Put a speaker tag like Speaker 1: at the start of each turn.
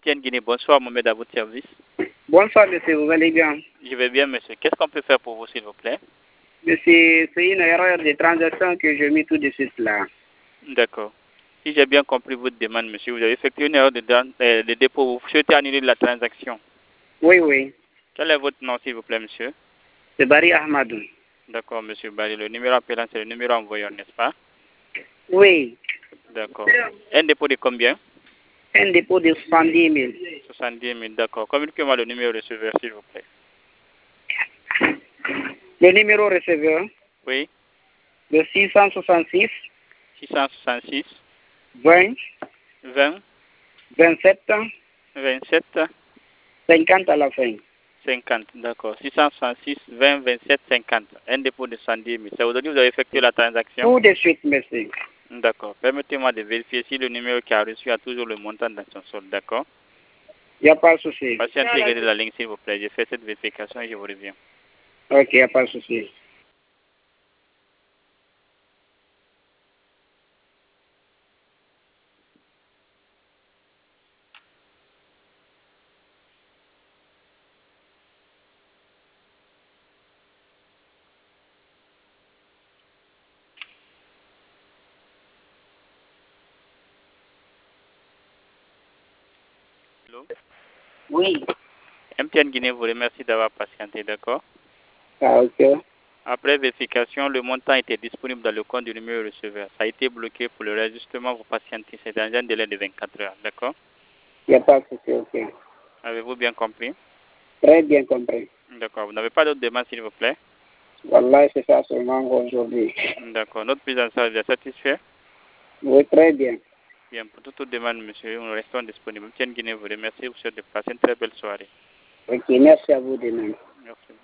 Speaker 1: MTN Guinée, bonsoir, Mohamed, à votre service.
Speaker 2: Bonsoir, monsieur, vous allez bien?
Speaker 1: Je vais bien, monsieur. Qu'est-ce qu'on peut faire pour vous, s'il vous plaît?
Speaker 2: Monsieur, c'est une erreur de transaction que je mets tout de suite là.
Speaker 1: D'accord. Si j'ai bien compris votre demande, monsieur, vous avez effectué une erreur de dépôt. Vous souhaitez annuler la transaction.
Speaker 2: Oui, oui.
Speaker 1: Quel est votre nom, s'il vous plaît, monsieur?
Speaker 2: C'est Barry Ahmadou.
Speaker 1: D'accord, monsieur Barry. Le numéro appelant, c'est le numéro envoyant, n'est-ce pas?
Speaker 2: Oui.
Speaker 1: D'accord. Un dépôt de combien?
Speaker 2: Un dépôt de 70 000.
Speaker 1: 70 000, d'accord. Communiquez-moi le numéro receveur, s'il vous plaît.
Speaker 2: Le numéro receveur?
Speaker 1: Oui.
Speaker 2: Le 666.
Speaker 1: 666.
Speaker 2: 20.
Speaker 1: 20.
Speaker 2: 27.
Speaker 1: 27.
Speaker 2: 50 à la fin.
Speaker 1: 50, d'accord. 666, 20, 27, 50. Un dépôt de 110 000. C'est aujourd'hui que vous avez effectué la transaction?
Speaker 2: Tout de suite, monsieur.
Speaker 1: D'accord. Permettez-moi de vérifier si le numéro qui a reçu a toujours le montant dans son solde, d'accord?
Speaker 2: Il n'y a pas de souci.
Speaker 1: Patientez, regardez la ligne, s'il vous plaît. Je fais cette vérification et je vous reviens.
Speaker 2: Ok, il n'y a pas de souci.
Speaker 1: Allô?
Speaker 2: Oui.
Speaker 1: MTN Guinée vous remercie d'avoir patienté, d'accord?
Speaker 2: Ah, ok.
Speaker 1: Après vérification, le montant était disponible dans le compte du numéro receveur. Ça a été bloqué pour le réajustement. Vous patientez. C'est dans un délai de 24 heures, d'accord?
Speaker 2: Il n'y a pas de souci, ok.
Speaker 1: Avez-vous bien compris?
Speaker 2: Très bien compris.
Speaker 1: D'accord. Vous n'avez pas d'autres demandes, s'il vous plaît?
Speaker 2: Wallah, c'est ça seulement aujourd'hui.
Speaker 1: D'accord. Notre prise en charge est satisfaite?
Speaker 2: Oui, très bien.
Speaker 1: Bien, pour toute demande, monsieur, nous restons disponibles. MTN Guinée vous remercie. Vous souhaite de passer une très belle soirée.
Speaker 2: Ok, merci à vous de même.
Speaker 1: Merci.